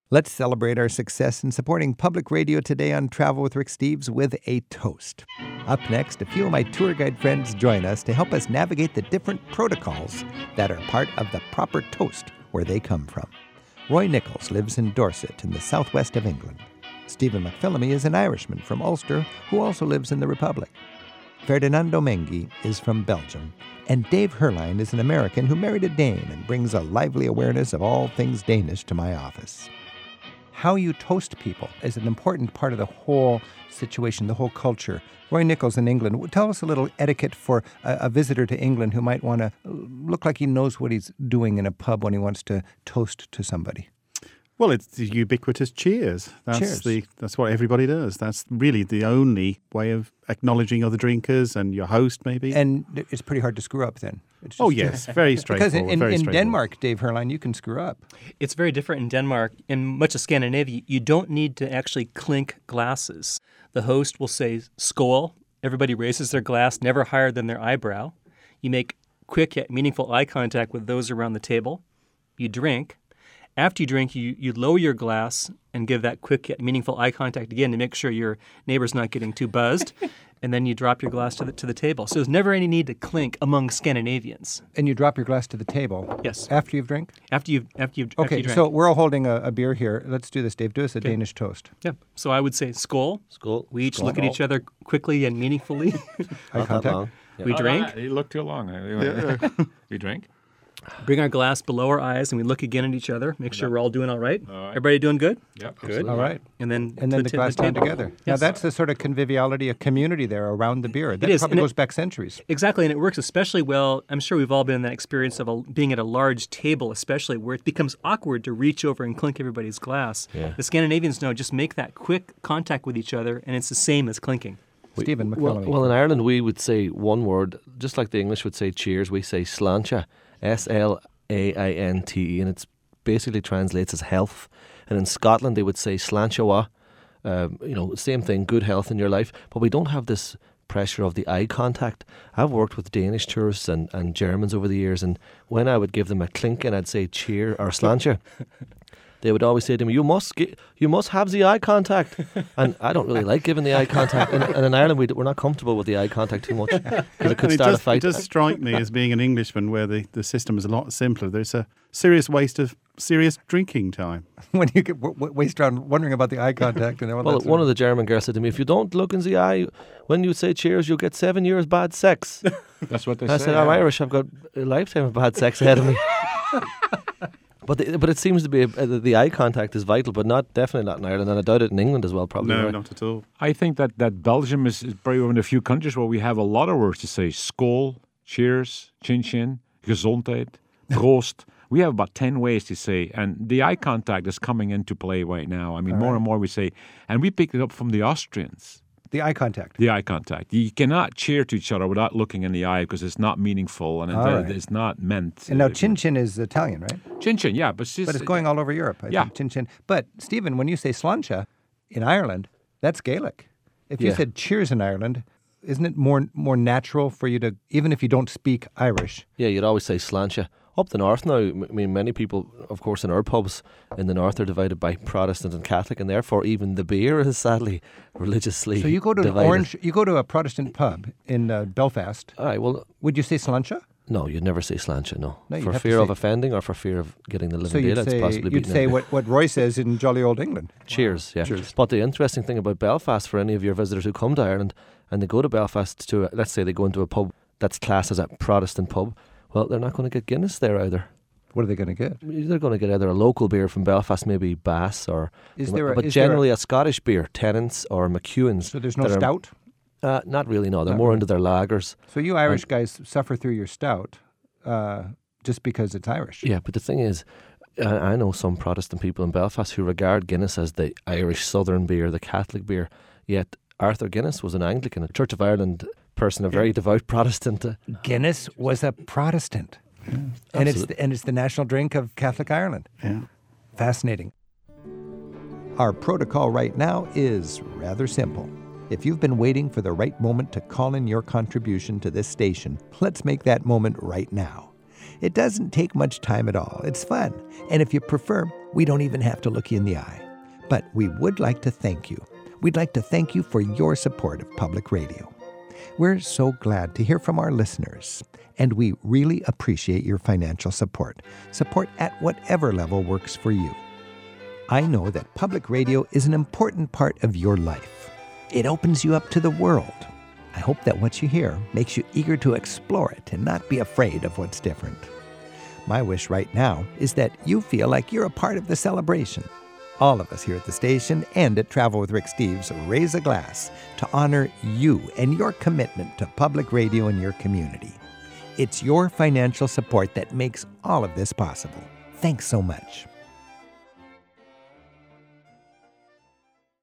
Let's celebrate our success in supporting public radio today on Travel with Rick Steves with a toast. Up next, a few of my tour guide friends join us to help us navigate the different protocols that are part of the proper toast where they come from. Roy Nichols lives in Dorset in the southwest of England. Stephen McPhillamy is an Irishman from Ulster who also lives in the Republic. Ferdinando Mengi is from Belgium. And Dave Herline is an American who married a Dane and brings a lively awareness of all things Danish to my office. How you toast people is an important part of the whole situation, the whole culture. Roy Nichols in England, tell us a little etiquette for a visitor to England who might want to look like he knows what he's doing in a pub when he wants to toast to somebody. Well, it's the ubiquitous cheers. That's what everybody does. That's really the only way of acknowledging other drinkers and your host, maybe. And it's pretty hard to screw up then. Yes, very straightforward. Because in Denmark, Dave Herline, you can screw up. It's very different in Denmark. In much of Scandinavia, you don't need to actually clink glasses. The host will say skål. Everybody raises their glass, never higher than their eyebrow. You make quick yet meaningful eye contact with those around the table. You drink. After you drink, you lower your glass and give that quick yet meaningful eye contact again to make sure your neighbor's not getting too buzzed. And then you drop your glass to the table. So there's never any need to clink among Scandinavians. And you drop your glass to the table? Yes. After you've drank? After you drank. So we're all holding a beer here. Let's do this, Dave. Do us a Danish toast. Yeah. So I would say skål. Skål. We each look at each other quickly and meaningfully. Eye contact. We drink. You look too long. We drink. Bring our glass below our eyes and we look again at each other. Make sure we're all doing all right. Everybody doing good? Yep. Good. All right. And then the glass down together. Yes. Now that's the sort of conviviality, a community there around the beer. That probably goes back centuries. Exactly, and it works especially well. I'm sure we've all been in that experience of being at a large table, especially where it becomes awkward to reach over and clink everybody's glass. Yeah. The Scandinavians know just make that quick contact with each other, and it's the same as clinking. Stephen McPhillamy. Well, in Ireland, we would say one word, just like the English would say cheers, we say sláinte, S-L-A-I-N-T-E, and it basically translates as health. And in Scotland, they would say sláinte, same thing, good health in your life. But we don't have this pressure of the eye contact. I've worked with Danish tourists and Germans over the years, and when I would give them a clink and I'd say cheer or sláinte, they would always say to me, you must have the eye contact. And I don't really like giving the eye contact. And in Ireland, we're not comfortable with the eye contact too much because it could start a fight. It does strike me as being an Englishman where the system is a lot simpler. There's a serious waste of serious drinking time. When you get waste around wondering about the eye contact. And well, one of the German girls said to me, if you don't look in the eye when you say cheers, you'll get 7 years bad sex. That's what they say. I said, I'm Irish. I've got a lifetime of bad sex ahead of me. But it seems to be the eye contact is vital, but definitely not in Ireland, and I doubt it in England as well, probably. No, right? not at all. I think that Belgium is probably one of the few countries where we have a lot of words to say. Skål, cheers, chin chin, gezondheid, proost. We have about 10 ways to say, and the eye contact is coming into play right now. I mean, more and more we say, and we picked it up from the Austrians. The eye contact. The eye contact. You cannot cheer to each other without looking in the eye because it's not meaningful and it's not meant. And now chin chin is Italian, right? Chin chin, yeah. But it's going all over Europe. I think, chin chin. But, Stephen, when you say sláinte in Ireland, that's Gaelic. If you said cheers in Ireland, isn't it more natural for you to, even if you don't speak Irish? Yeah, you'd always say sláinte. Up the north now, I mean, many people, of course, in our pubs in the north are divided by Protestant and Catholic, and therefore even the beer is sadly religiously So you go to divided. you go to a Protestant pub in Belfast. All right, well, would you say sláinte? No, you'd never say sláinte, no. No, for fear of offending or for fear of getting the living daylights possibly you'd say what Roy says in jolly old England. Cheers, yeah. Cheers. But the interesting thing about Belfast, for any of your visitors who come to Ireland and they go to Belfast to, let's say they go into a pub that's classed as a Protestant pub, well, they're not going to get Guinness there either. What are they going to get? They're going to get either a local beer from Belfast, maybe Bass, or but generally a Scottish beer, Tennent's or McEwen's. So there's no stout? Not really, no. They're more into their lagers. So you Irish guys suffer through your stout just because it's Irish. Yeah, but the thing is, I know some Protestant people in Belfast who regard Guinness as the Irish Southern beer, the Catholic beer, yet Arthur Guinness was an Anglican, a Church of Ireland person, a very devout Protestant. Guinness was a Protestant. Yeah, and it's the national drink of Catholic Ireland. Yeah. Fascinating. Our protocol right now is rather simple. If you've been waiting for the right moment to call in your contribution to this station, let's make that moment right now. It doesn't take much time at all. It's fun. And if you prefer, we don't even have to look you in the eye. But we would like to thank you. We'd like to thank you for your support of public radio. We're so glad to hear from our listeners, and we really appreciate your financial support. Support at whatever level works for you. I know that public radio is an important part of your life. It opens you up to the world. I hope that what you hear makes you eager to explore it and not be afraid of what's different. My wish right now is that you feel like you're a part of the celebration. All of us here at the station and at Travel with Rick Steves raise a glass to honor you and your commitment to public radio in your community. It's your financial support that makes all of this possible. Thanks so much.